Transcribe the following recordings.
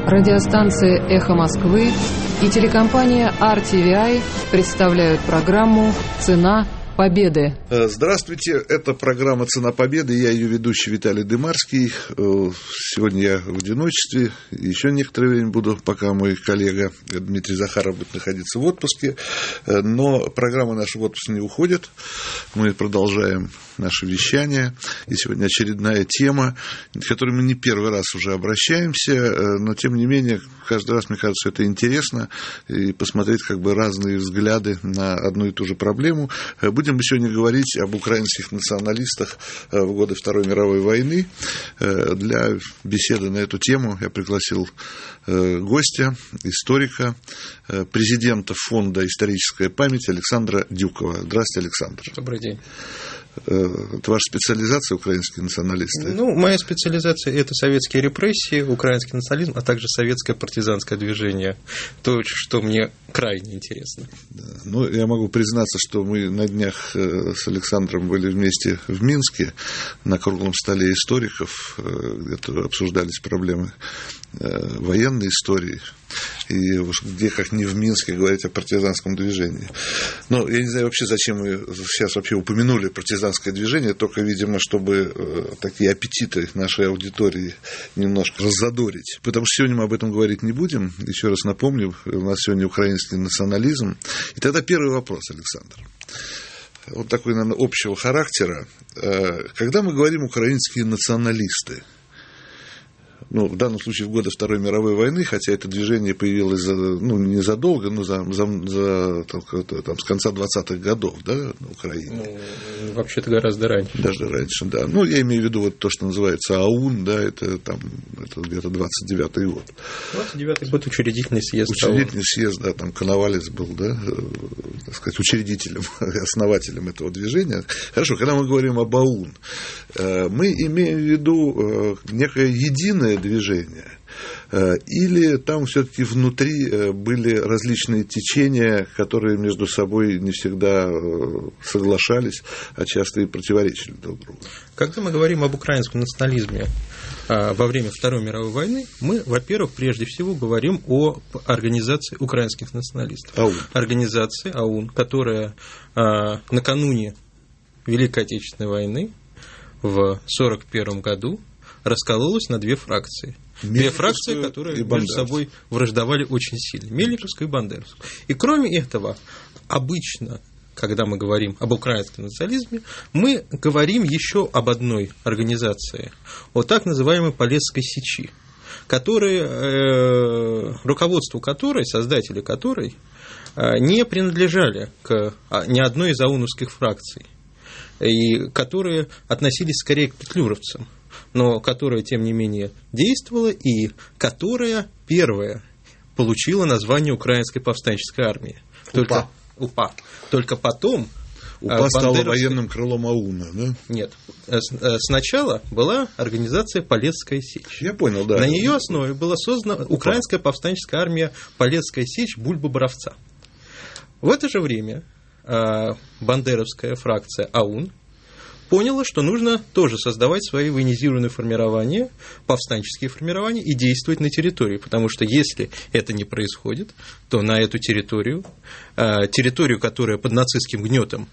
Радиостанция «Эхо Москвы» и телекомпания RTVI представляют программу «Цена победы». Здравствуйте, это программа «Цена победы», я ее ведущий Виталий Дымарский. Сегодня я в одиночестве, еще некоторое время буду, пока мой коллега Дмитрий Захаров будет находиться в отпуске, но программа наша в отпуск не уходит, мы продолжаем наше вещание, и сегодня очередная тема, к которой мы не первый раз уже обращаемся, но тем не менее, каждый раз, мне кажется, это интересно, и посмотреть как бы разные взгляды на одну и ту же проблему. Будем сегодня говорить об украинских националистах в годы Второй мировой войны. Для беседы на эту тему я пригласил гостя, историка, президента фонда «Историческая память» Александра Дюкова. Здравствуйте, Александр. Добрый день. Это ваша специализация, украинские националисты? Моя специализация – это советские репрессии, украинский национализм, а также советское партизанское движение. То, что мне крайне интересно. Да. Я могу признаться, что мы на днях с Александром были вместе в Минске на круглом столе историков, где-то обсуждались проблемы военной истории. И где, как не в Минске, говорить о партизанском движении. Но я не знаю вообще, зачем мы сейчас вообще упомянули партизанское движение, только, видимо, чтобы такие аппетиты нашей аудитории немножко раззадорить. Потому что сегодня мы об этом говорить не будем. Еще раз напомню, у нас сегодня украинский национализм. И тогда первый вопрос, Александр. Вот такой, наверное, общего характера. Когда мы говорим украинские националисты, в данном случае в годы Второй мировой войны, хотя это движение появилось незадолго, но с конца 20-х годов, да, на Украине. Вообще-то гораздо раньше. Даже раньше, да. Я имею в виду вот то, что называется АУН, да, это где-то 29-й год. 29-й год учредительный съезд. Учредительный съезд, да, там Коновалец был, да, так сказать, учредителем, основателем этого движения. Хорошо, когда мы говорим об АУН, мы имеем в виду некое единое движение, или там все-таки внутри были различные течения, которые между собой не всегда соглашались, а часто и противоречили друг другу? Когда мы говорим об украинском национализме во время Второй мировой войны, мы, во-первых, прежде всего говорим о организации украинских националистов. АУН. Организации АУН, которая накануне Великой Отечественной войны в 1941 году раскололась на две фракции. Две фракции, которые между собой враждовали очень сильно. Мельниковскую и Бандеровскую. И кроме этого, обычно, когда мы говорим об украинском национализме, мы говорим еще об одной организации, о так называемой Полесской сечи, руководству которой, создатели которой, не принадлежали к ни одной из ауновских фракций, и которые относились скорее к петлюровцам, но которая, тем не менее, действовала, и которая первая получила название Украинской повстанческой армии. УПА. Только потом... УПА стала военным крылом АУНа, да? Нет. Сначала была организация Полесская сечь. Я понял, да. На ее основе была создана Украинская повстанческая армия Полесская сечь Бульбы-Боровца. В это же время бандеровская фракция АУН поняла, что нужно тоже создавать свои военизированные формирования, повстанческие формирования и действовать на территории, потому что если это не происходит, то на эту территорию, которая под нацистским гнетом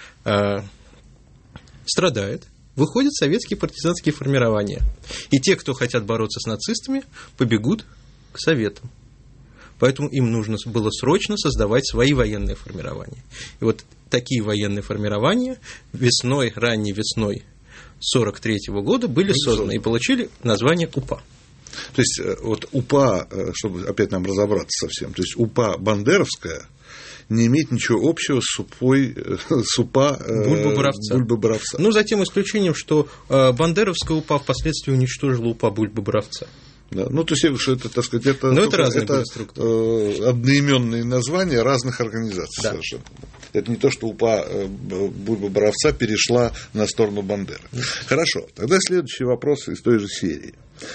страдает, выходят советские партизанские формирования. И те, кто хотят бороться с нацистами, побегут к советам. Поэтому им нужно было срочно создавать свои военные формирования. И вот такие военные формирования ранней весной 1943 года были созданы и получили название УПА. То есть, вот УПА, чтобы опять нам разобраться совсем, то есть УПА бандеровская не имеет ничего общего с УПА Бульбы-Боровца. За тем исключением, что бандеровская УПА впоследствии уничтожила УПА Бульбы-Боровца. Да. То есть, я говорю, что это, так сказать, это одноименные названия разных организаций, да. Совершенно. Это не то, что УПА Бульбы-Боровца перешла на сторону Бандеры. Хорошо, тогда следующий вопрос из той же серии.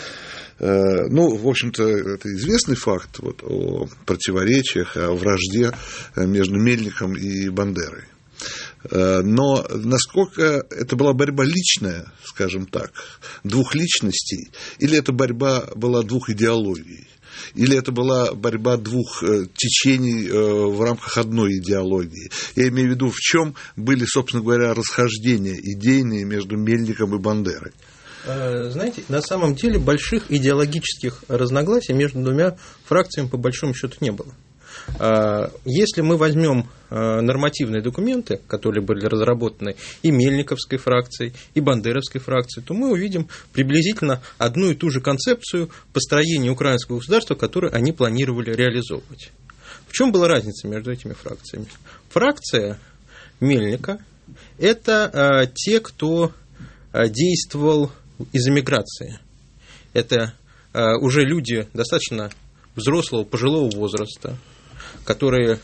В общем-то, это известный факт о противоречиях, о вражде между Мельником и Бандерой. Но насколько это была борьба личная, скажем так, двух личностей, или это борьба была двух идеологий? Или это была борьба двух течений в рамках одной идеологии? Я имею в виду, в чем были, собственно говоря, расхождения идейные между Мельником и Бандерой? Знаете, на самом деле больших идеологических разногласий между двумя фракциями по большому счету не было. Если мы возьмем нормативные документы, которые были разработаны и Мельниковской фракцией, и Бандеровской фракцией, то мы увидим приблизительно одну и ту же концепцию построения украинского государства, которую они планировали реализовывать. В чем была разница между этими фракциями? Фракция Мельника – это те, кто действовал из эмиграции. Это уже люди достаточно взрослого, пожилого возраста, которые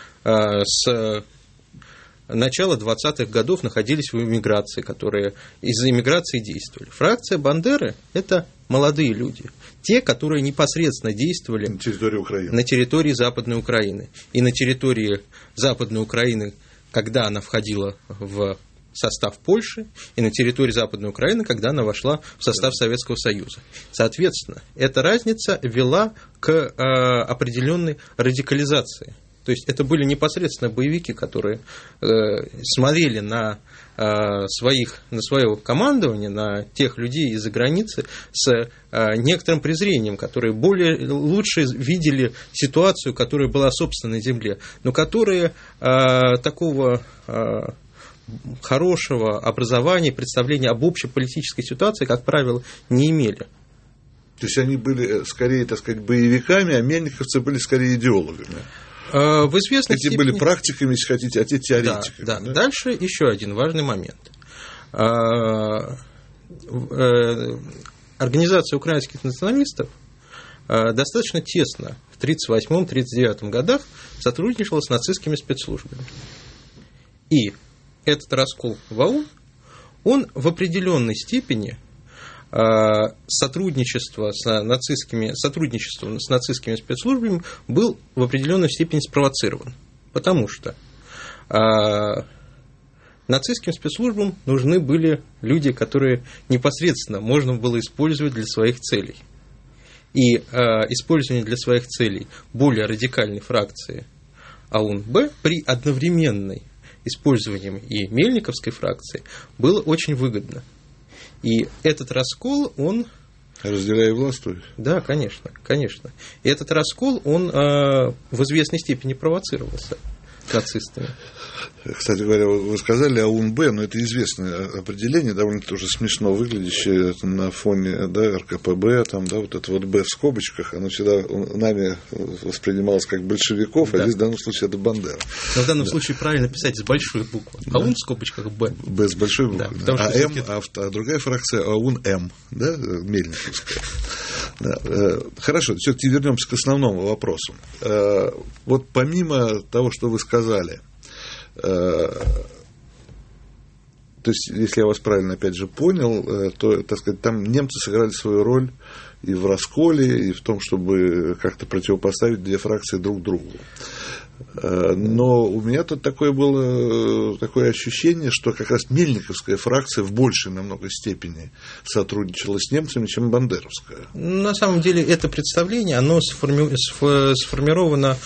с начала 20-х годов находились в эмиграции, которые из-за эмиграции действовали. Фракция Бандеры – это молодые люди, те, которые непосредственно действовали на территории Западной Украины. И на территории Западной Украины, когда она входила в состав Польши, и на территории Западной Украины, когда она вошла в состав Советского Союза. Соответственно, эта разница вела к определенной радикализации. То есть это были непосредственно боевики, которые смотрели на свое командование, на тех людей из-за границы с некоторым презрением, которые лучше видели ситуацию, которая была собственно на земле, но которые такого хорошего образования, представления об общеполитической ситуации, как правило, не имели. То есть они были скорее, так сказать, боевиками, а мельниковцы были скорее идеологами. В известной степени... были практиками, если хотите, а те теоретиками. Да. Дальше еще один важный момент. Организация украинских националистов достаточно тесно в 1938-1939 годах сотрудничала с нацистскими спецслужбами. И этот раскол в АУН, он в определенной степени сотрудничество с нацистскими спецслужбами был в определенной степени спровоцирован. Потому что нацистским спецслужбам нужны были люди, которые непосредственно можно было использовать для своих целей. И использование для своих целей более радикальной фракции АУН-Б при одновременной использованием и Мельниковской фракции было очень выгодно. И этот раскол, он... Разделяя власть? Да, конечно. И этот раскол, он в известной степени провоцировался нацистами. Кстати говоря, вы сказали АУН-Б, но это известное определение, довольно тоже смешно выглядящее на фоне РКПБ, там, вот это вот Б в скобочках, оно всегда нами воспринималось как большевиков, а здесь в данном случае это Бандера. Но в данном случае правильно писать с большой буквы. АУН в скобочках Б. Б с большой буквы. Да, а М, а другая фракция АУН-М, да, Мельниковская. Да. Хорошо, все-таки вернемся к основному вопросу. Вот помимо того, что вы сказали, то есть, если я вас правильно, опять же, понял, то, так сказать, там немцы сыграли свою роль и в расколе, и в том, чтобы как-то противопоставить две фракции друг другу. Но у меня тут было такое ощущение, что как раз Мельниковская фракция в большей намного степени сотрудничала с немцами, чем Бандеровская. На самом деле это представление, оно сформировано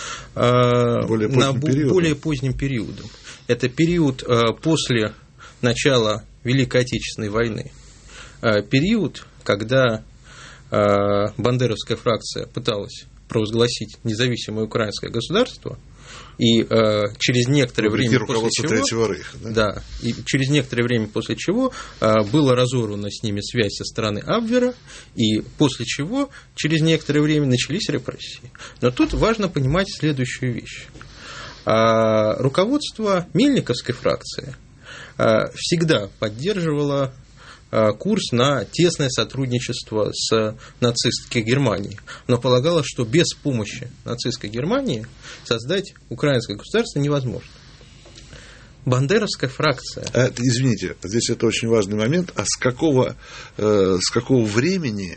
более поздним периодом. Это период после начала Великой Отечественной войны. Период, когда бандеровская фракция пыталась провозгласить независимое украинское государство, и через некоторое время после чего, Третьего Рейха, да, и через некоторое время после чего была разорвана с ними связь со стороны Абвера, и после чего через некоторое время начались репрессии. Но тут важно понимать следующую вещь. Руководство Мельниковской фракции всегда поддерживало курс на тесное сотрудничество с нацистской Германией, но полагало, что без помощи нацистской Германии создать украинское государство невозможно. Бандеровская фракция... Извините, здесь это очень важный момент. А с какого времени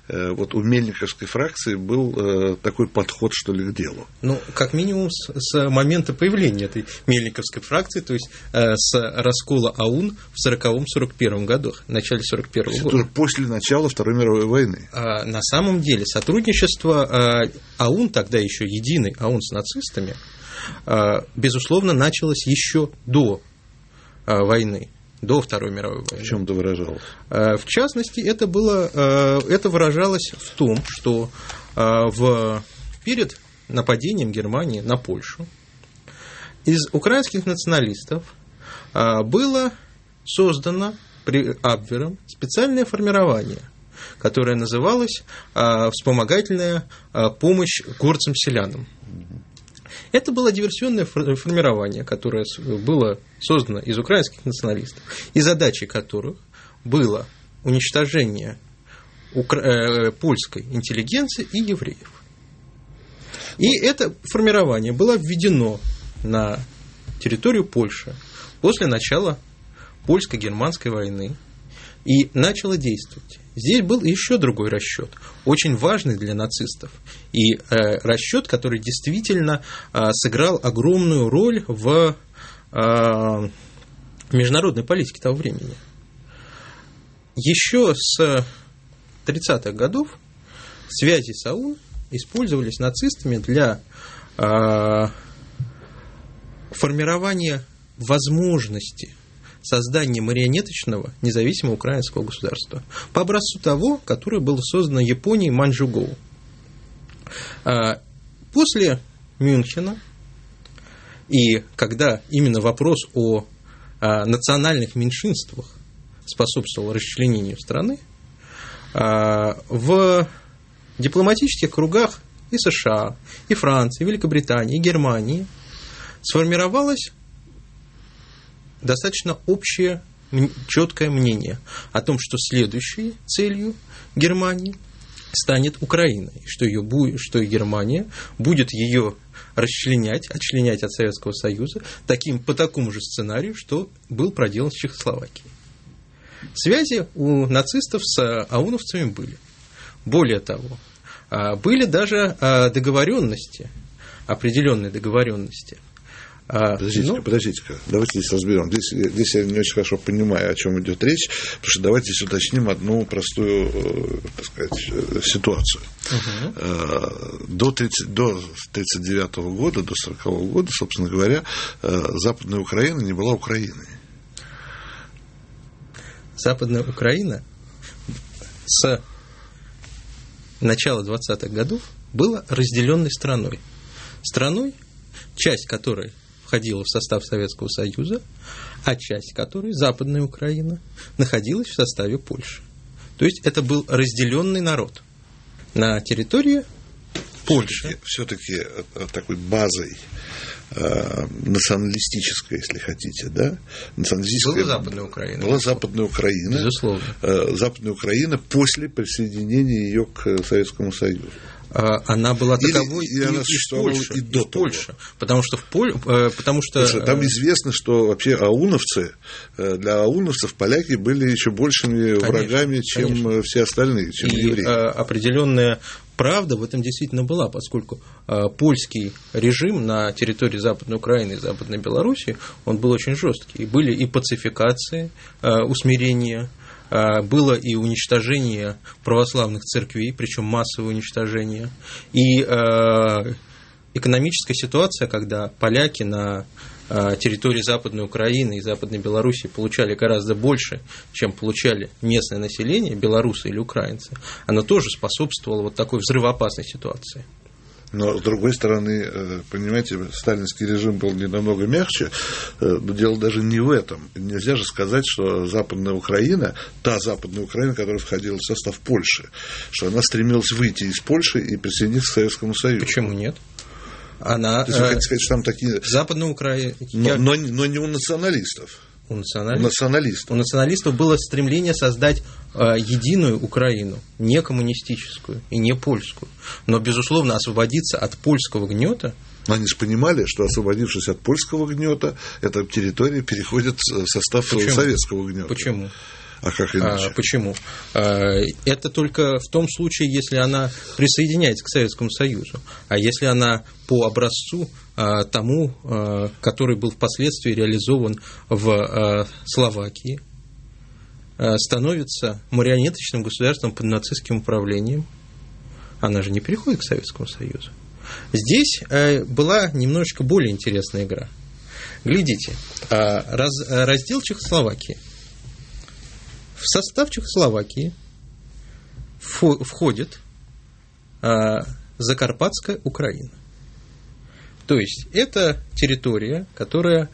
вот у Мельниковской фракции был такой подход, что ли, к делу? Ну, как минимум, с момента появления этой Мельниковской фракции, то есть с раскола АУН в 1940-1941 годах, в начале 1941 года. Это после начала Второй мировой войны. На самом деле, сотрудничество АУН, тогда еще единый АУН с нацистами, безусловно, началось еще до войны, до Второй мировой войны. В чем это выражалось? В частности, это выражалось в том, что перед нападением Германии на Польшу из украинских националистов было создано при Абвером специальное формирование, которое называлось «Вспомогательная помощь горцам-селянам». Это было диверсионное формирование, которое было создано из украинских националистов, и задачей которых было уничтожение польской интеллигенции и евреев. И это формирование было введено на территорию Польши после начала польско-германской войны и начало действовать. Здесь был еще другой расчет, очень важный для нацистов, и расчет, который действительно сыграл огромную роль в международной политике того времени. Еще с 30-х годов связи с АУН использовались нацистами для формирования возможности создания марионеточного независимого украинского государства по образцу того, которое было создано Японией Маньчжоу. После Мюнхена, и когда именно вопрос о национальных меньшинствах способствовал расчленению страны, в дипломатических кругах и США, и Франции, и Великобритании, и Германии сформировалось достаточно общее, четкое мнение о том, что следующей целью Германии станет Украина, и что Германия будет ее отчленять от Советского Союза по такому же сценарию, что был проделан с Чехословакией. Связи у нацистов с ауновцами были. Более того, были даже договоренности, определенные договоренности. Подождите-ка, давайте здесь разберем. Здесь я не очень хорошо понимаю, о чем идет речь, потому что давайте здесь уточним одну простую, так сказать, ситуацию. До 1939 года, до 1940 года, собственно говоря, Западная Украина не была Украиной. Западная Украина с начала 20-х годов была разделенной страной. Страной, часть которой входила в состав Советского Союза, а часть которой, Западная Украина, находилась в составе Польши. То есть это был разделенный народ на территории Польши. Все-таки такой базой националистической, если хотите, да? Была Западная Украина. Была Западная Украина. Безусловно. Западная Украина после присоединения ее к Советскому Союзу. Она была таковой и она существовала и до того. Польши, потому что там известно, что вообще для ауновцев поляки были еще большими врагами, чем все остальные, чем евреи. Определенная правда в этом действительно была, поскольку польский режим на территории Западной Украины и Западной Белоруссии, он был очень жесткий. Были и пацификации, усмирения, было и уничтожение православных церквей, причем массовое уничтожение, и экономическая ситуация, когда поляки на территории Западной Украины и Западной Белоруссии получали гораздо больше, чем получали местное население, белорусы или украинцы, она тоже способствовала вот такой взрывоопасной ситуации. Но, с другой стороны, понимаете, сталинский режим был не намного мягче, но дело даже не в этом. Нельзя же сказать, что Западная Украина, та Западная Украина, которая входила в состав Польши, что она стремилась выйти из Польши и присоединиться к Советскому Союзу. Почему нет? То есть вы хотите сказать, что там такие... Западная Украина... Но не у националистов. У националистов было стремление создать единую Украину, не коммунистическую и не польскую, но, безусловно, освободиться от польского гнета. Но они же понимали, что, освободившись от польского гнета, эта территория переходит в состав советского гнета. Почему? А как иначе? Почему? Это только в том случае, если она присоединяется к Советскому Союзу. А если она по образцу тому, который был впоследствии реализован в Словакии, становится марионеточным государством под нацистским управлением, она же не переходит к Советскому Союзу. Здесь была немножечко более интересная игра. Глядите, раздел Чехословакии. В состав Чехословакии входит Закарпатская Украина. То есть это территория, которая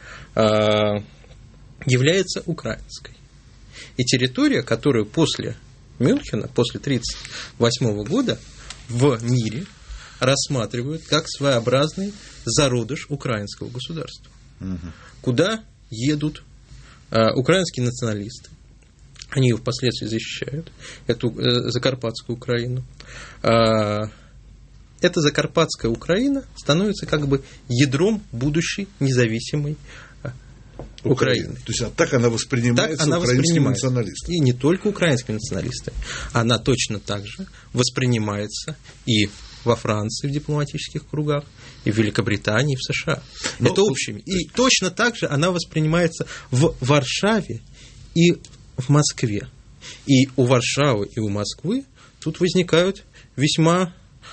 является украинской. И территория, которую после Мюнхена, после 1938 года в мире рассматривают как своеобразный зародыш украинского государства. Куда едут украинские националисты. Они ее впоследствии защищают, эту Закарпатскую Украину. Эта Закарпатская Украина становится как бы ядром будущей независимой Украины. То есть так она воспринимается украинскими националистами. И не только украинскими националистами. Она точно так же воспринимается и во Франции в дипломатических кругах, и в Великобритании, и в США. Это общими. И точно так же она воспринимается в Варшаве и в Москве. И у Варшавы, и у Москвы тут возникают весьма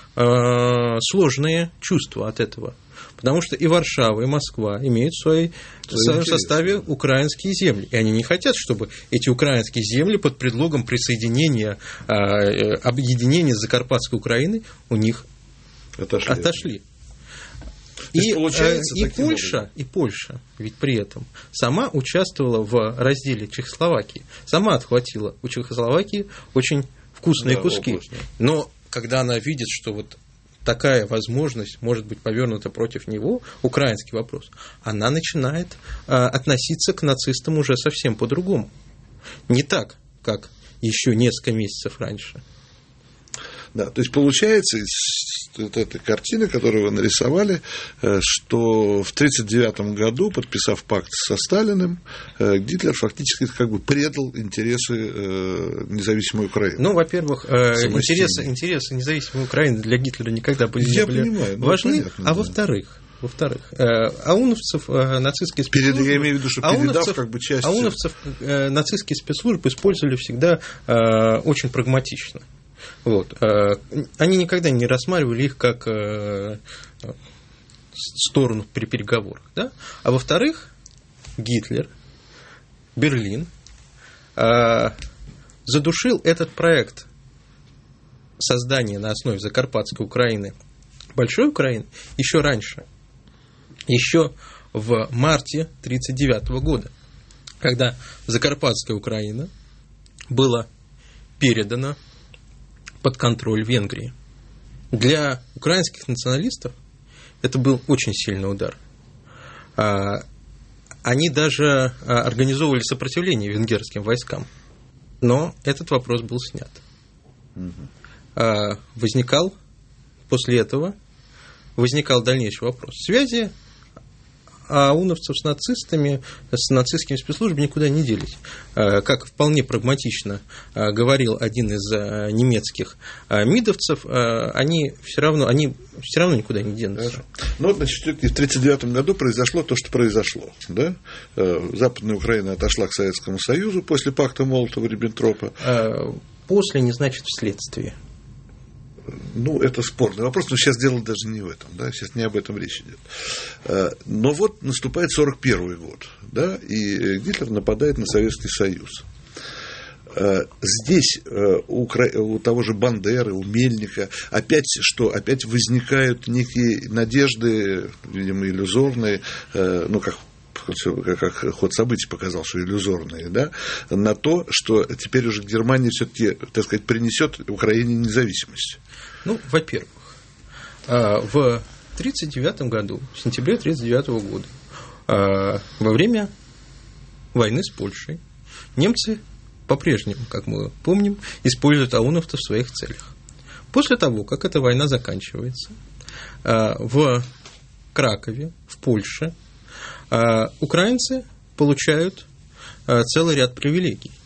сложные чувства от этого. Потому что и Варшава, и Москва имеют в своем составе украинские земли. И они не хотят, чтобы эти украинские земли под предлогом присоединения, объединения с Закарпатской Украиной у них отошли. И Польша ведь при этом сама участвовала в разделе Чехословакии. Сама отхватила у Чехословакии очень вкусные куски. Но когда она видит, что вот такая возможность может быть повернута против него, украинский вопрос, она начинает относиться к нацистам уже совсем по-другому. Не так, как еще несколько месяцев раньше. Да, то есть получается из вот этой картины, которую вы нарисовали, что в 1939 году, подписав пакт со Сталиным, Гитлер фактически как бы предал интересы независимой Украины. Ну, во-первых, интересы независимой Украины для Гитлера никогда были важны, а во-вторых, ауновцев нацистские спецслужбы... Я имею в виду, что передав как бы часть... Ауновцев нацистские спецслужбы использовали всегда очень прагматично. Вот. Они никогда не рассматривали их как сторону при переговорах. Да? А во-вторых, Гитлер, Берлин задушил этот проект создания на основе Закарпатской Украины Большой Украины еще раньше, еще в марте 1939 года, когда Закарпатская Украина была передана под контроль Венгрии. Для украинских националистов это был очень сильный удар. Они даже организовывали сопротивление венгерским войскам. Но этот вопрос был снят. После этого возникал дальнейший вопрос. Связи ауновцев с нацистами, с нацистскими спецслужбами никуда не делись. Как вполне прагматично говорил один из немецких мидовцев, они все равно никуда не денутся. Ну, значит, в 1939 году произошло то, что произошло. Да? Западная Украина отошла к Советскому Союзу после пакта Молотова-Риббентропа. После не значит вследствие. Ну, это спорный вопрос, но сейчас дело даже не в этом, да, сейчас не об этом речь идет. Но вот наступает 1941 год, да, и Гитлер нападает на Советский Союз. Здесь у того же Бандеры, у Мельника опять возникают некие надежды, видимо, иллюзорные, ну, как ход событий показал, что иллюзорные, да, на то, что теперь уже Германия все-таки, так сказать, принесет Украине независимость. Ну, во-первых, в 1939 году, в сентябре 1939 года, во время войны с Польшей, немцы по-прежнему, как мы помним, используют ауновцев в своих целях. После того, как эта война заканчивается, в Кракове, в Польше, украинцы получают целый ряд привилегий.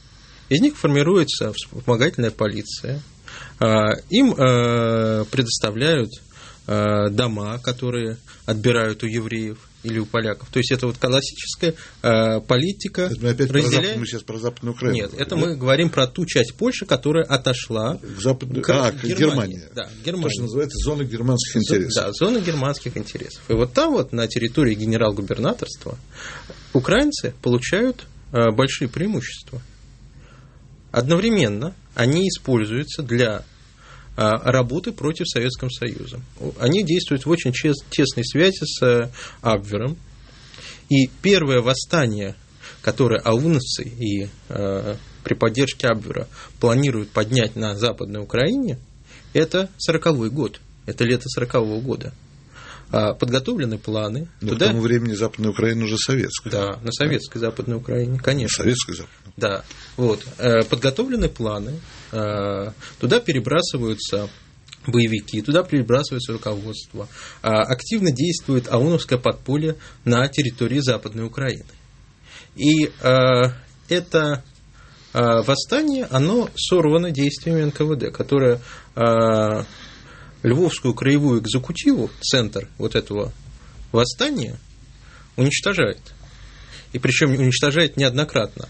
из них формируется вспомогательная полиция, им предоставляют дома, которые отбирают у евреев или у поляков. То есть это вот классическая политика. Мы опять мы сейчас про Западную Украину. Нет, это мы говорим про ту часть Польши, которая отошла к Германии. Да, Германия. То, что называется зона германских интересов. Да, зона германских интересов. И вот там вот на территории генерал-губернаторства украинцы получают большие преимущества. Одновременно они используются для работы против Советского Союза. Они действуют в очень тесной связи с Абвером. И первое восстание, которое ауновцы и при поддержке Абвера планируют поднять на Западной Украине, это 40-й год, это лето 40-го года. Подготовлены планы. Но к тому времени Западная Украина уже советская. Да, на советской Западной Украине, конечно. Советской Западной. Да, вот. Подготовлены планы, туда перебрасываются боевики, туда перебрасывается руководство. Активно действует ауновское подполье на территории Западной Украины. И это восстание, оно сорвано действиями НКВД, которое Львовскую краевую экзекутиву, центр вот этого восстания, уничтожает. И причем уничтожает неоднократно.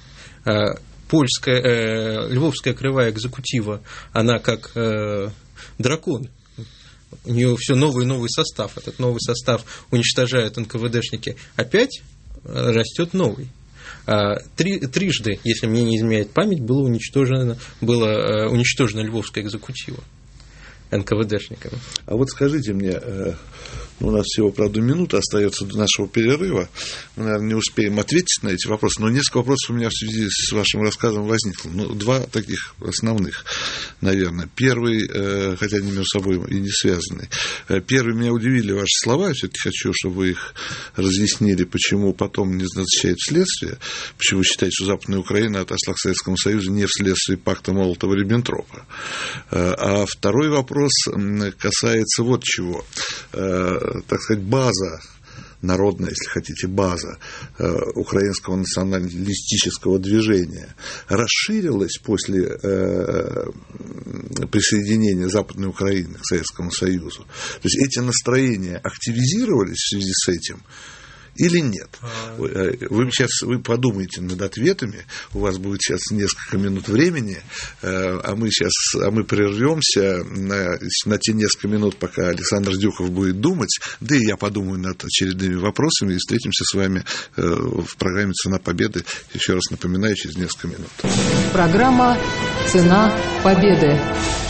Львовская краевая экзекутива, она как дракон. У нее все новый и новый состав. Этот новый состав уничтожают НКВДшники. Опять растет новый. Трижды, если мне не изменяет память, была уничтожена Львовская экзекутива НКВДшниками. А вот скажите мне, у нас всего, правда, минута остается до нашего перерыва. Мы, наверное, не успеем ответить на эти вопросы, но несколько вопросов у меня в связи с вашим рассказом возникло. Два таких основных, наверное. Первый, хотя они между собой и не связаны. Первый, меня удивили ваши слова, я все-таки хочу, чтобы вы их разъяснили, почему потом не назначают следствие, почему вы считаете, что Западная Украина отошла к Советскому Союзу не вследствие пакта Молотова-Риббентропа. А второй вопрос касается вот чего. Так сказать, база народная, если хотите, база украинского националистического движения расширилась после присоединения Западной Украины к Советскому Союзу. То есть эти настроения активизировались в связи с этим или нет? Вы подумайте над ответами, у вас будет сейчас несколько минут времени, а мы прервемся на те несколько минут, пока Александр Дюков будет думать, да и я подумаю над очередными вопросами, и встретимся с вами в программе «Цена победы», еще раз напоминаю, через несколько минут. Программа «Цена победы».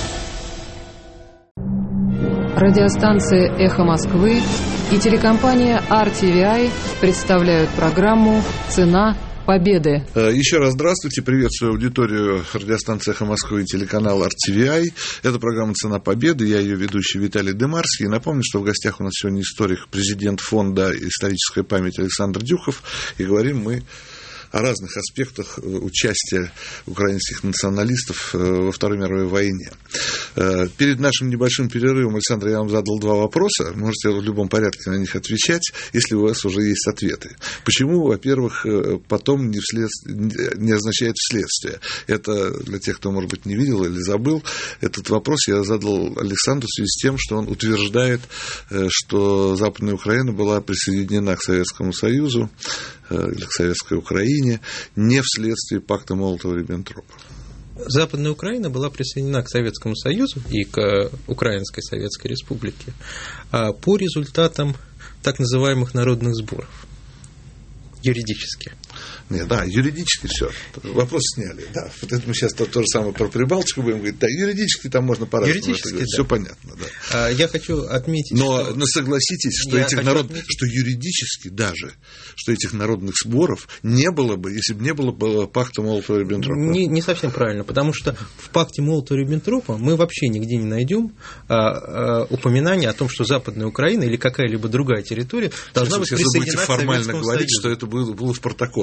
Радиостанция «Эхо Москвы» и телекомпания RTVI представляют программу «Цена победы». Еще раз здравствуйте, приветствую аудиторию радиостанции «Эхо Москвы» и телеканал RTVI. Это программа «Цена победы», я ее ведущий Виталий Демарский. Напомню, что в гостях у нас сегодня историк, президент фонда «Историческая память» Александр Дюков. И говорим мы о разных аспектах участия украинских националистов во Второй мировой войне. Перед нашим небольшим перерывом, Александр, я вам задал два вопроса. Можете в любом порядке на них отвечать, если у вас уже есть ответы. Почему, во-первых, потом не означает вследствие? Это для тех, кто, может быть, не видел или забыл. Этот вопрос я задал Александру в связи с тем, что он утверждает, что Западная Украина была присоединена к Советскому Союзу или к Советской Украине не вследствие пакта Молотова-Риббентропа. Западная Украина была присоединена к Советскому Союзу и к Украинской Советской Республике по результатам так называемых народных сборов. Юридически. Нет, да, юридически все. Вопрос сняли. Да, вот это мы сейчас то же самое про Прибалтику будем говорить. Да, юридически там можно по-разному. Юридически, да. Все понятно, да. Я хочу отметить, но согласитесь, что что юридически даже, что этих народных сборов не было бы, если бы не было бы пакта Молотова-Риббентропа. Не совсем правильно, потому что в пакте Молотова-Риббентропа мы вообще нигде не найдем упоминания о том, что Западная Украина или какая-либо другая территория должна быть присоединена к Советскому Союзу. Если вы будете формально говорить, что это было в протоколах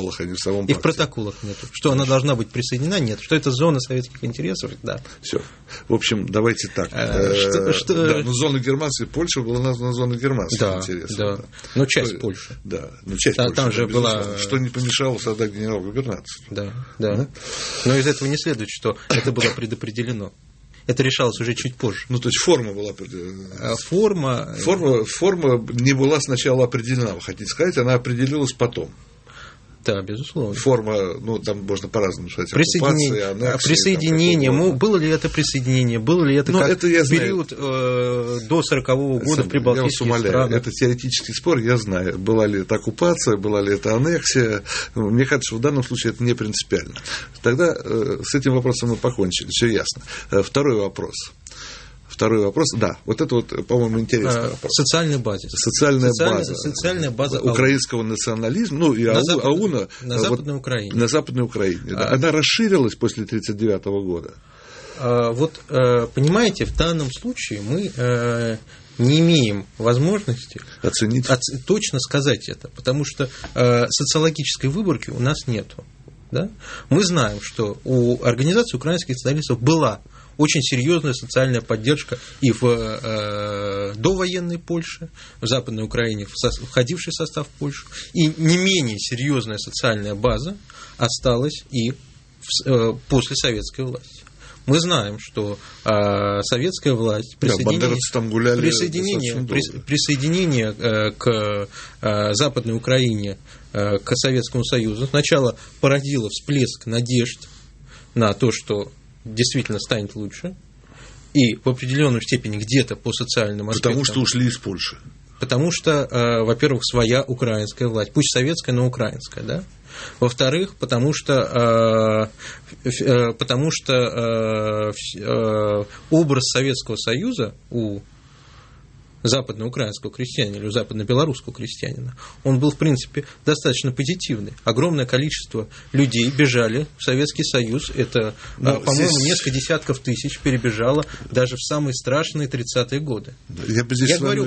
протоколах, а не в самом И в протоколах нет. Что она должна быть присоединена, нет. Что это зона советских интересов, да. Все. В общем, давайте так. Да, но зона Германской Польши была названа зона германских интересов. Да. Но часть Польши. Да, но часть Польши. Там же была... Что не помешало создать генерал-губернаторство. Да. Но из этого не следует, что это было предопределено. Это решалось уже чуть позже. Ну, то есть форма была определена. Форма не была сначала определена, вы хотите сказать, она определилась потом. Да, безусловно. Форма, ну, там можно по-разному сказать. Присоединение. Было ли это присоединение? Было ли это как период до 40-го года в прибалтийских странах? Это теоретический спор, я знаю. Была ли это оккупация, была ли это аннексия. Мне кажется, что в данном случае это не принципиально. Тогда с этим вопросом мы покончили, все ясно. Второй вопрос, да, вот это вот, по-моему, интересный вопрос. Социальная база. Социальная база украинского национализма, ну и АУНа на Западной Украине. На Западной Украине. Она расширилась после 1939 года. Вот, понимаете, в данном случае мы не имеем возможности оценить, точно сказать это, потому что социологической выборки у нас нету. Да? Мы знаем, что у Организации украинских националистов была очень серьезная социальная поддержка и в довоенной Польше, в Западной Украине, входившей в состав Польши, и не менее серьезная социальная база осталась и после советской власти. Мы знаем, что советская власть присоединение к Западной Украине, к Советскому Союзу сначала породило всплеск надежд на то, что действительно станет лучше, и в определенной степени где-то по социальным аспектам. Потому что ушли из Польши. Потому что, во-первых, своя украинская власть, пусть советская, но украинская, да? Во-вторых, потому что образ Советского Союза у западноукраинского крестьянина или у западно-белорусского крестьянина, он был, в принципе, достаточно позитивный. Огромное количество людей бежали в Советский Союз. Это, по-моему, несколько десятков тысяч перебежало даже в самые страшные 30-е годы. Я бы здесь с вами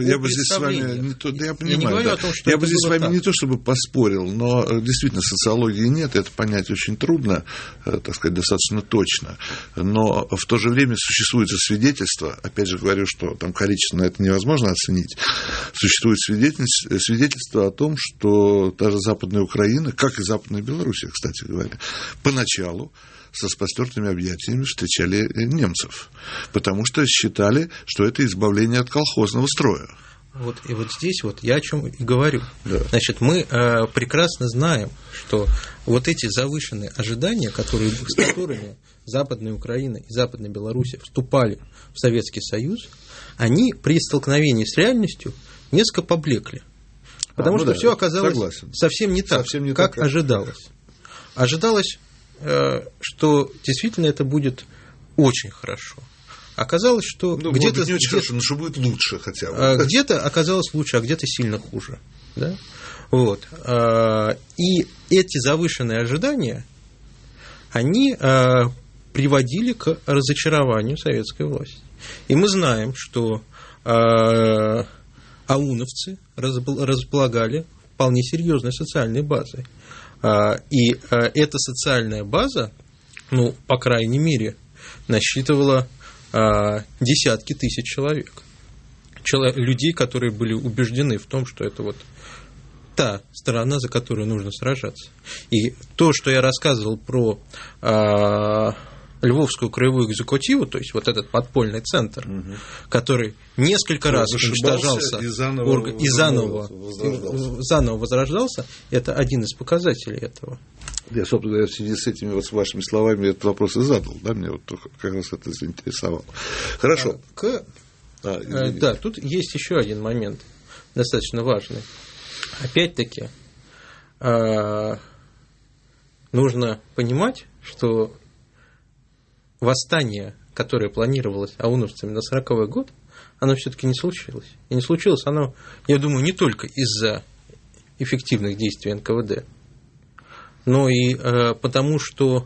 не то чтобы поспорил, но действительно социологии нет, это понять очень трудно, так сказать, достаточно точно. Но в то же время существует свидетельство, опять же говорю, что там количественно это невозможно оценить. Существует свидетельство о том, что даже Западная Украина, как и Западная Белоруссия, кстати говоря, поначалу со распростертыми объятиями встречали немцев, потому что считали, что это избавление от колхозного строя. Вот, и вот здесь вот я о чем и говорю. Да. Значит, мы прекрасно знаем, что вот эти завышенные ожидания, с которыми Западная Украина и Западная Белоруссия вступали в Советский Союз, они при столкновении с реальностью несколько поблекли. Потому что все оказалось совсем не так, как ожидалось. Ожидалось, что действительно это будет очень хорошо. Оказалось, что где-то не очень хорошо, но что будет лучше хотя бы. Где-то оказалось лучше, а где-то сильно хуже. Да? Вот. И эти завышенные ожидания, они приводили к разочарованию советской власти. И мы знаем, что ауновцы располагали вполне серьезной социальной базой. И эта социальная база, ну, по крайней мере, насчитывала десятки тысяч человек. Людей, которые были убеждены в том, что это вот та сторона, за которую нужно сражаться. И то, что я рассказывал про Львовскую краевую экзекутиву, то есть вот этот подпольный центр, который несколько раз уничтожался и заново возрождался, это один из показателей этого. Я, собственно говоря, в связи с этими вот с вашими словами этот вопрос и задал, да, мне вот как раз это заинтересовало. Хорошо. Да, тут есть еще один момент, достаточно важный. Опять-таки, нужно понимать, что восстание, которое планировалось ауновцами на 40-й год, оно все-таки не случилось. И не случилось оно, я думаю, не только из-за эффективных действий НКВД, но и потому, что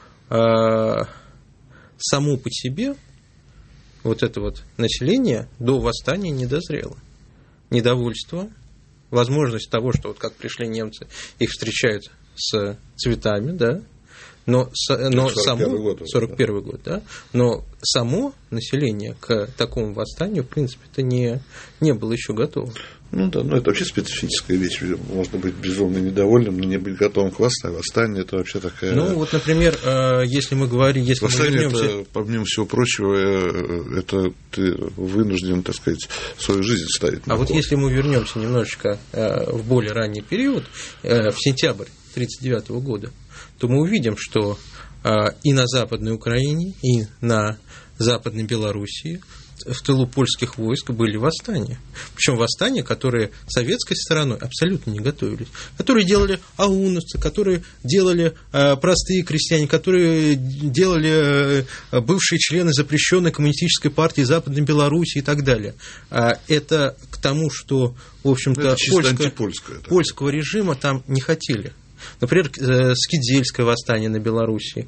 само по себе вот это вот население до восстания не дозрело. Недовольство, возможность того, что вот как пришли немцы, их встречают с цветами, да, но само 41 год, да, но само население к такому восстанию, в принципе, это не было еще готово. Ну да, это вообще специфическая вещь. Можно быть безумно недовольным, но не быть готовым к восстанию. Восстание это вообще такая. Ну, вот, например, если мы говорим, восстание, это, помимо всего прочего, это ты вынужден, так сказать, свою жизнь ставить на кон. Вот если мы вернемся немножечко в более ранний период, в сентябрь 1939 года, то мы увидим, что и на Западной Украине, и на Западной Белоруссии в тылу польских войск были восстания. Причем восстания, которые советской стороной абсолютно не готовились. Которые делали ауновцы, которые делали простые крестьяне, которые делали бывшие члены запрещенной коммунистической партии Западной Белоруссии и так далее. Это к тому, что, в общем-то, польского режима там не хотели. Например, Скидзельское восстание на Белоруссии.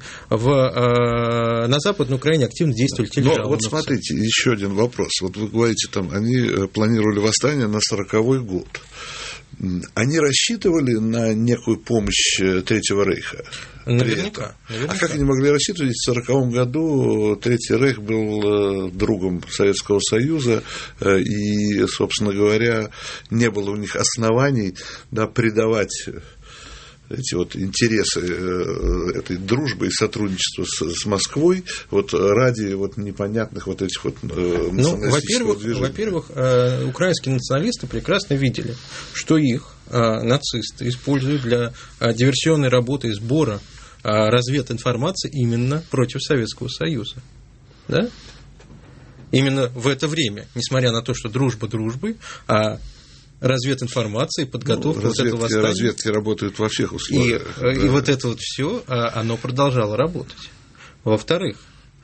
На Западной Украине активно действовали те же ауновцы. Вот смотрите, еще один вопрос. Вот вы говорите, там, они планировали восстание на 40-й год. Они рассчитывали на некую помощь Третьего Рейха? Наверняка. А как они могли рассчитывать? В 1940 году Третий Рейх был другом Советского Союза, и, собственно говоря, не было у них оснований предавать эти вот интересы этой дружбы и сотрудничества с Москвой вот ради вот непонятных вот этих вот националистических движений. Во-первых, украинские националисты прекрасно видели, что их нацисты используют для диверсионной работы и сбора развединформации именно против Советского Союза. Да? Именно в это время, несмотря на то, что дружба дружбой, развединформации, подготовка вот этого восстания. Разведки работают во всех условиях. И вот это вот все, оно продолжало работать. Во-вторых,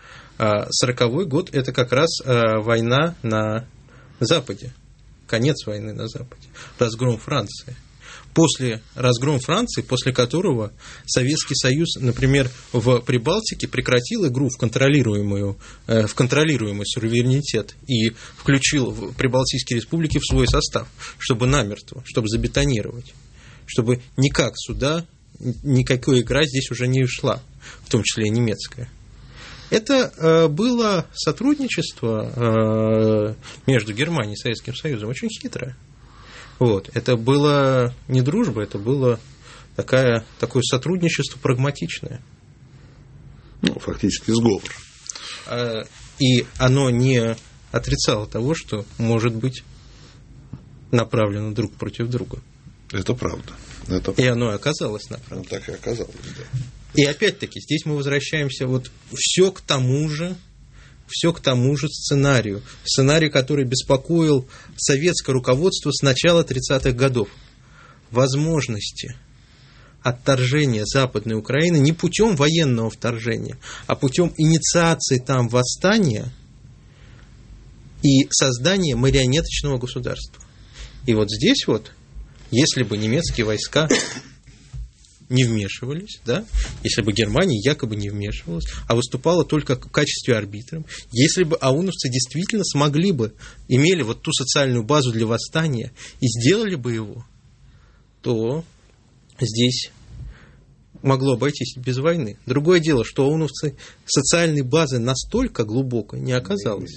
40-й год – это как раз война на Западе, конец войны на Западе, разгром Франции. После разгрома Франции, после которого Советский Союз, например, в Прибалтике прекратил игру в контролируемый суверенитет и включил Прибалтийские республики в свой состав, чтобы намертво, чтобы забетонировать, чтобы никак сюда, никакая игра здесь уже не шла, в том числе и немецкая. Это было сотрудничество между Германией и Советским Союзом очень хитрое. Вот. Это было не дружба, это было такое сотрудничество прагматичное. Фактически сговор. И оно не отрицало того, что может быть направлено друг против друга. Это правда. И оно оказалось направлено. Так и оказалось, да. И опять-таки, здесь мы возвращаемся все к тому же сценарию. Сценарий, который беспокоил советское руководство с начала 30-х годов. Возможности отторжения Западной Украины не путем военного вторжения, а путем инициации там восстания и создания марионеточного государства. И вот здесь если бы немецкие войска не вмешивались, да, если бы Германия якобы не вмешивалась, а выступала только в качестве арбитра, если бы ауновцы действительно имели ту социальную базу для восстания и сделали бы его, то здесь могло обойтись без войны. Другое дело, что ауновцы социальной базы настолько глубоко не оказалось.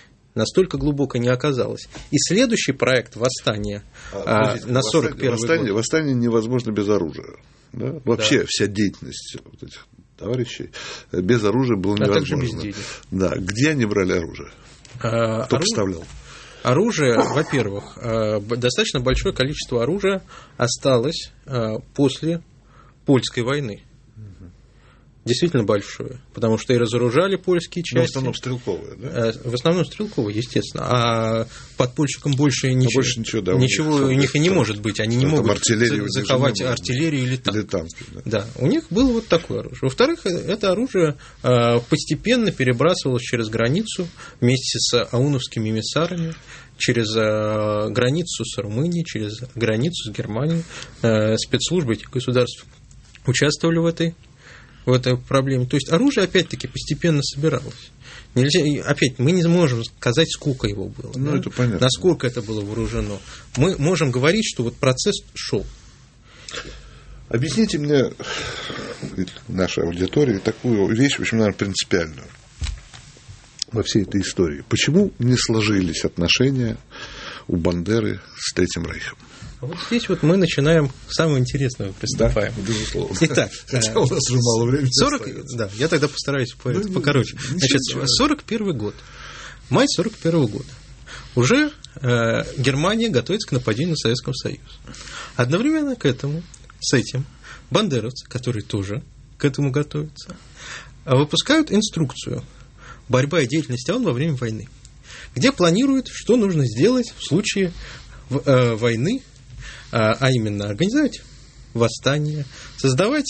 И следующий проект восстания на 41-й год. Восстание невозможно без оружия. Да? Вообще вся деятельность этих товарищей без оружия было невозможно. Также без денег. Да. Где они брали оружие? Кто поставлял? Оружие, во-первых, достаточно большое количество оружия осталось после Польской войны. Действительно большое, потому что и разоружали польские части. В основном стрелковые, да? В основном стрелковые, естественно. А подпольщикам больше ничего у них и не может быть. Они не могут заховать артиллерию или танки. Да, у них было такое оружие. Во-вторых, это оружие постепенно перебрасывалось через границу вместе с ауновскими эмиссарами, через границу с Румынией, через границу с Германией. Спецслужбы этих государств участвовали в этой проблеме. То есть оружие, опять-таки, постепенно собиралось. Мы не можем сказать, сколько его было. Это понятно. Насколько это было вооружено. Мы можем говорить, что процесс шел. Объясните мне, нашей аудитории, такую вещь, в общем, наверное, принципиальную во всей этой истории. Почему не сложились отношения у Бандеры с Третьим Рейхом? А вот здесь вот мы начинаем с самого интересного, приступаем. Да, безусловно. Итак, хотя у нас уже мало времени 40, да, я тогда постараюсь покороче. Значит, 41 год, май 41 года. Уже Германия готовится к нападению на Советский Союз. Одновременно к этому, с этим, бандеровцы, которые тоже к этому готовятся, выпускают инструкцию «Борьба и деятельность ОУН во время войны», где планируют, что нужно сделать в случае войны, а именно организовать восстание, создавать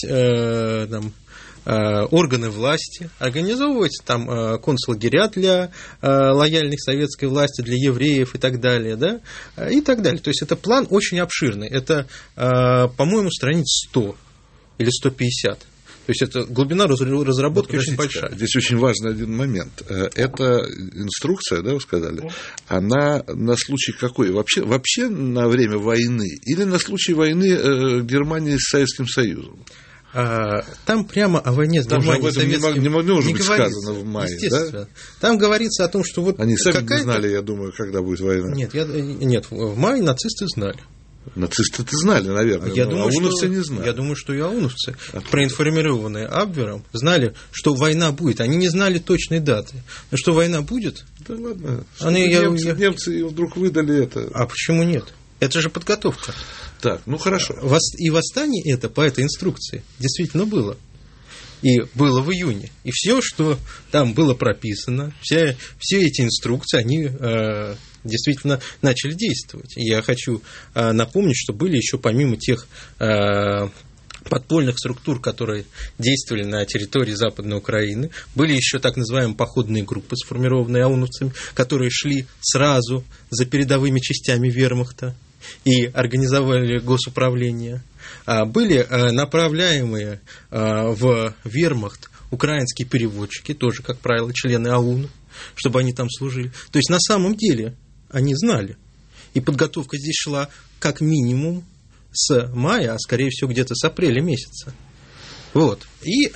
органы власти, организовывать там концлагеря для лояльных советской власти, для евреев и так далее, да, и так далее. То есть это план очень обширный. Это, по-моему, страниц 100 или 150. То есть это глубина разработки очень большая. Здесь очень важный один момент. Эта инструкция, да, вы сказали, она на случай какой? Вообще на время войны или на случай войны Германии с Советским Союзом? Там прямо о войне с Германией Советским не может быть говорится, сказано в мае, естественно. Да? Там говорится о том, что вот они сами не знали, я думаю, когда будет война. Нет, в мае нацисты знали. Нацисты-то знали, наверное, но ауновцы не знали. Я думаю, что и ауновцы, проинформированные Абвером, знали, что война будет. Они не знали точной даты. Но что война будет... Да ладно, немцы вдруг выдали это. А почему нет? Это же подготовка. Так, ну хорошо. И восстание это по этой инструкции действительно было. И было в июне. И все, что там было прописано, все эти инструкции, они действительно начали действовать. И я хочу напомнить, что были еще помимо тех подпольных структур, которые действовали на территории Западной Украины, были еще так называемые походные группы, сформированные ауновцами, которые шли сразу за передовыми частями вермахта и организовали госуправление. Были направляемые в вермахт украинские переводчики, тоже, как правило, члены АУН, чтобы они там служили. То есть, на самом деле, они знали. И подготовка здесь шла как минимум с мая, а скорее всего где-то с апреля месяца. Вот. И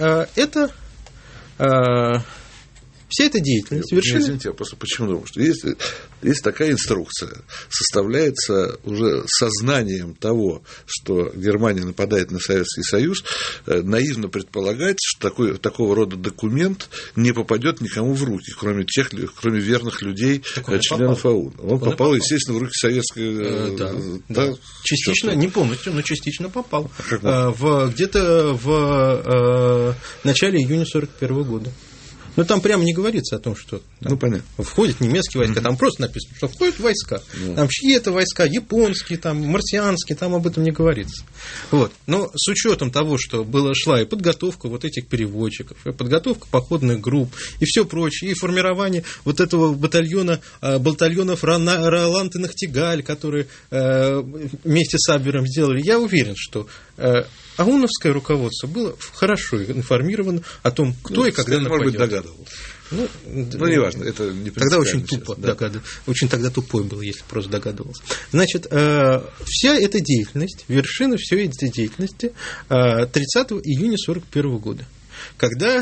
вся эта деятельность совершенно... Извините, я просто почему думаю, что есть такая инструкция, составляется уже сознанием того, что Германия нападает на Советский Союз, наивно предполагать, что такого рода документ не попадет никому в руки, кроме верных людей, членов АУН. Он попал, естественно, в руки советской... Да. Частично, не полностью, но частично попал. Где-то в начале июня 1941 года. Но там прямо не говорится о том, что входят немецкие войска, там просто написано, что входят войска. Там чьи это войска, японские, там, марсианские, там об этом не говорится. Вот. Но с учетом того, что шла и подготовка вот этих переводчиков, и подготовка походных групп, и все прочее, и формирование вот этого батальонов Роланд и Нахтигаль, которые вместе с Абвером сделали, я уверен, что ауновское руководство было хорошо информировано о том, кто и когда нападет. Может быть, догадывался. Неважно, это не тогда очень тупо догадывался. Очень тогда тупой был, если просто догадывался. Значит, вся эта деятельность, вершина всей этой деятельности 30 июня 1941 года, когда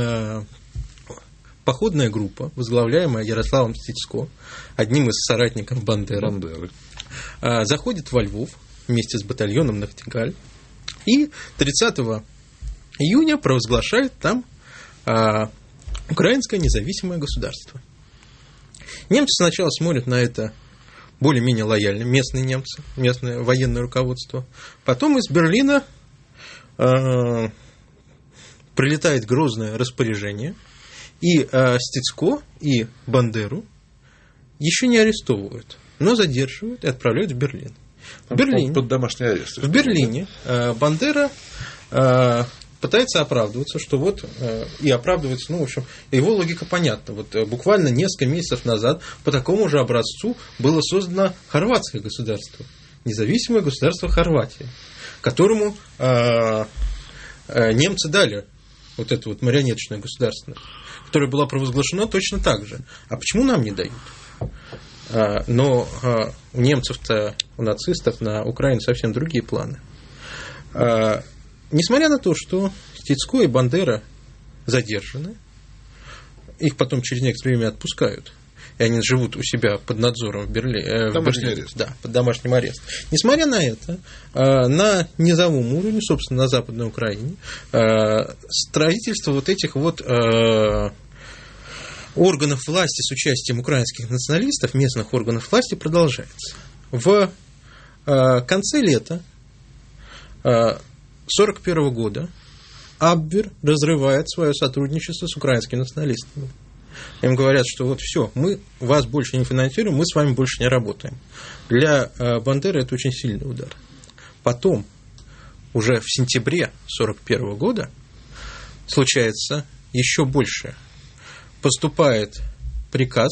походная группа, возглавляемая Ярославом Стецко, одним из соратников Бандеры, заходит во Львов вместе с батальоном Нахтигаль, и 30 июня провозглашает там украинское независимое государство. Немцы сначала смотрят на это более-менее лояльно, местные немцы, местное военное руководство. Потом из Берлина прилетает грозное распоряжение, и Стецко и Бандеру еще не арестовывают, но задерживают и отправляют в Берлин. Под домашний арест. В Берлине Бандера пытается оправдываться, что вот, и оправдывается, в общем, его логика понятна. Вот буквально несколько месяцев назад по такому же образцу было создано хорватское государство, независимое государство Хорватия, которому немцы дали вот это вот марионеточное государство, которое было провозглашено точно так же. А почему нам не дают? Но у немцев-то, у нацистов на Украине совсем другие планы. Несмотря на то, что Стецко и Бандера задержаны, их потом через некоторое время отпускают, и они живут у себя под надзором в Берлине. Домашний арест. Да, под домашним арестом. Несмотря на это, на низовом уровне, собственно, на Западной Украине, строительство вот этих вот органов власти с участием украинских националистов, местных органов власти, продолжается. В конце лета 1941 года Абвер разрывает свое сотрудничество с украинскими националистами. Им говорят, что вот все, мы вас больше не финансируем, мы с вами больше не работаем. Для Бандеры это очень сильный удар. Потом, уже в сентябре 1941 года, случается еще большее. Поступает приказ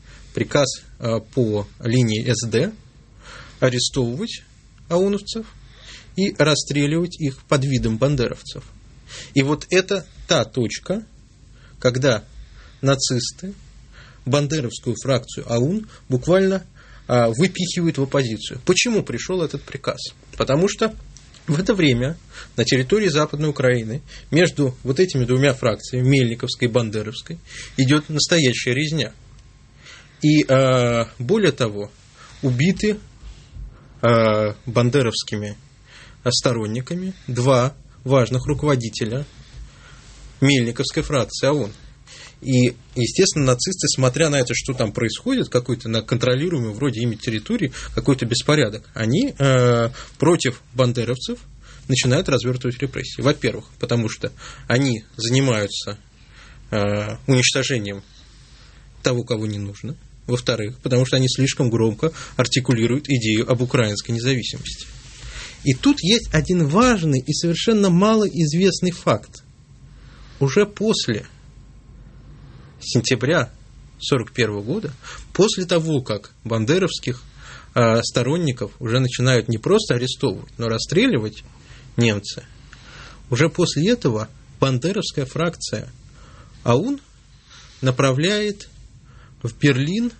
по линии СД арестовывать ауновцев и расстреливать их под видом бандеровцев. И вот это та точка, когда нацисты бандеровскую фракцию АУН буквально выпихивают в оппозицию. Почему пришел этот приказ? Потому что в это время на территории Западной Украины между вот этими двумя фракциями, Мельниковской и Бандеровской, идет настоящая резня. И более того, убиты бандеровскими сторонниками два важных руководителя Мельниковской фракции АУН. И, естественно, нацисты, смотря на это, что там происходит, какой-то на контролируемой вроде ими территории, какой-то беспорядок, они против бандеровцев начинают развертывать репрессии. Во-первых, потому что они занимаются уничтожением того, кого не нужно. Во-вторых, потому что они слишком громко артикулируют идею об украинской независимости. И тут есть один важный и совершенно малоизвестный факт. Уже после сентября 1941 года, после того, как бандеровских сторонников уже начинают не просто арестовывать, но расстреливать немцы, уже после этого бандеровская фракция АУН направляет в Берлин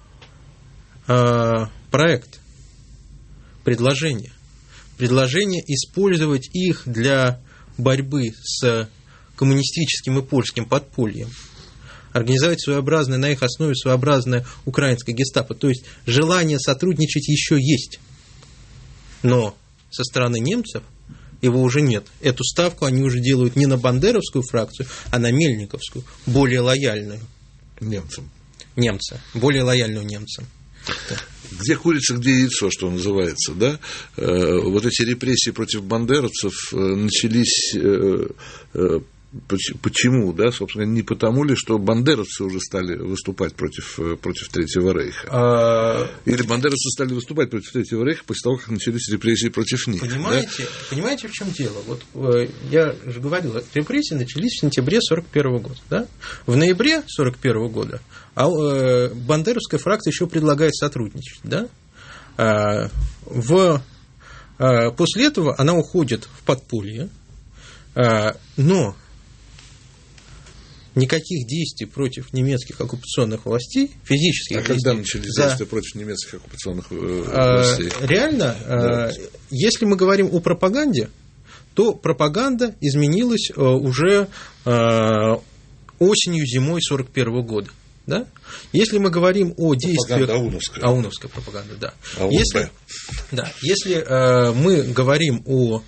проект, предложение использовать их для борьбы с коммунистическим и польским подпольем, организовать своеобразное, на их основе своеобразное украинское гестапо. То есть желание сотрудничать еще есть, но со стороны немцев его уже нет. Эту ставку они уже делают не на бандеровскую фракцию, а на мельниковскую, более лояльную немцам. Более лояльную немцам. Где курица, где яйцо, что называется, да? Вот эти репрессии против бандеровцев начались. Почему, да, собственно, не потому ли, что бандеровцы уже стали выступать против Третьего Рейха? Или бандеровцы стали выступать против Третьего Рейха после того, как начались репрессии против них? Понимаете, в чем дело? Вот я же говорил, репрессии начались в сентябре 1941 года, да? В ноябре 1941 года бандеровская фракция еще предлагает сотрудничать, да? После этого она уходит в подполье, но никаких действий против немецких оккупационных властей, физических действий. Когда начались действия против немецких оккупационных властей? Реально, если мы говорим о пропаганде, то пропаганда изменилась уже осенью-зимой 1941 года. Да? Если мы говорим о действиях... Ауновская пропаганда, да. Если мы говорим о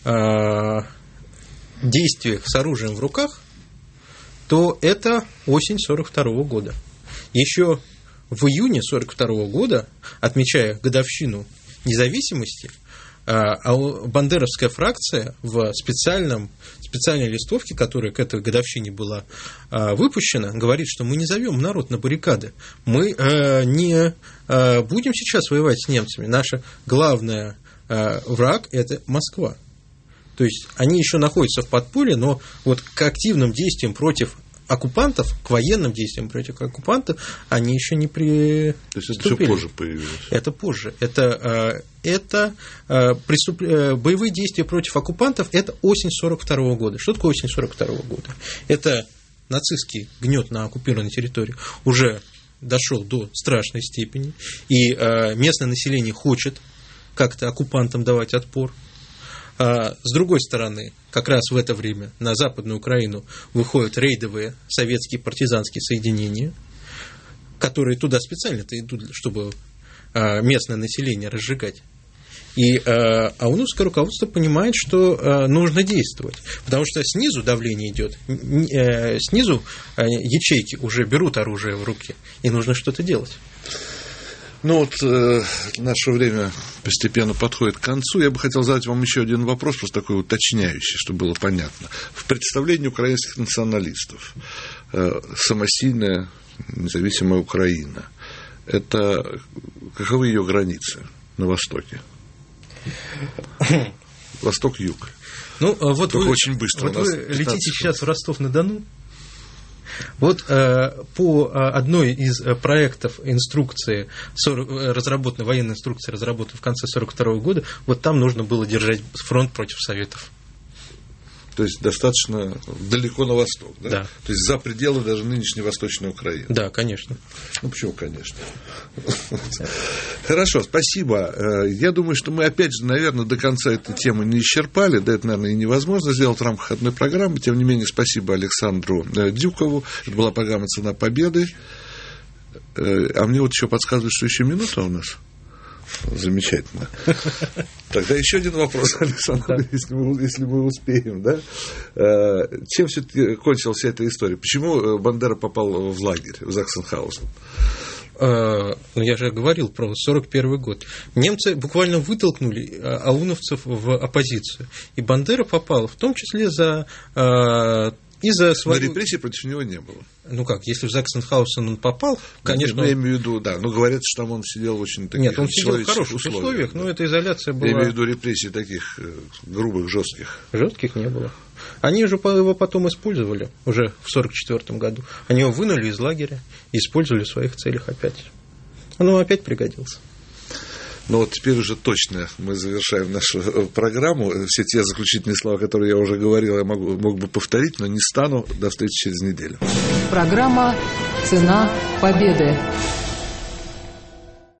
действиях с оружием в руках, то это осень 1942 года. Еще в июне 1942 года, отмечая годовщину независимости, бандеровская фракция в специальной листовке, которая к этой годовщине была выпущена, говорит, что мы не зовем народ на баррикады, мы не будем сейчас воевать с немцами, наш главный враг – это Москва. То есть они еще находятся в подполье, но вот к активным действиям против оккупантов, к военным действиям против оккупантов, они еще не приступили. То есть это все позже появилось? Это позже. Это боевые действия против оккупантов – это осень 1942 года. Что такое осень 1942 года? Это нацистский гнет на оккупированной территории уже дошел до страшной степени, и местное население хочет как-то оккупантам давать отпор. С другой стороны, как раз в это время на Западную Украину выходят рейдовые советские партизанские соединения, которые туда специально-то идут, чтобы местное население разжигать. И ауновское руководство понимает, что нужно действовать, потому что снизу давление идет, снизу ячейки уже берут оружие в руки, и нужно что-то делать. Ну вот наше время постепенно подходит к концу. Я бы хотел задать вам еще один вопрос, просто такой уточняющий, чтобы было понятно. В представлении украинских националистов самостийная независимая Украина – это каковы ее границы на востоке? Восток-юг. Ну, вот вы, очень быстро. Вот вы летите сейчас в Ростов-на-Дону. Вот по одной из проектов инструкции, разработанной, военной инструкции, разработанной в конце 1942 года, вот там нужно было держать фронт против Советов. То есть достаточно далеко на восток, да? Да. То есть за пределы даже нынешней Восточной Украины. Да, конечно. Ну, почему, конечно? Хорошо, спасибо. Я думаю, что мы, опять же, наверное, до конца этой темы не исчерпали. Да, это, наверное, и невозможно сделать в рамках одной программы. Тем не менее, спасибо Александру Дюкову. Это была программа «Цена победы». А мне вот еще подсказывают, что еще минута у нас. Замечательно. Тогда еще один вопрос, Александр, если мы успеем, да? Чем все-таки кончилась вся эта история? Почему Бандера попал в лагерь, в Заксенхаузен? Ну, я же говорил про 1941 год. Немцы буквально вытолкнули ауновцев в оппозицию. И Бандера попал, в том числе из-за своего... Но репрессий против него не было. Ну как, если в Заксенхаузен он попал, конечно... Я имею в виду, да, но говорят, что там он сидел в очень таких... Нет, он сидел в хороших условиях, да. Но эта изоляция была... Я имею в виду репрессий таких грубых, жестких. Жестких не было. Они же его потом использовали, уже в 1944 году. Они его вынули из лагеря и использовали в своих целях опять. Он ему опять пригодился. Ну вот теперь уже точно мы завершаем нашу программу. Все те заключительные слова, которые я уже говорил, я мог бы повторить, но не стану. До встречи через неделю. Программа «Цена победы».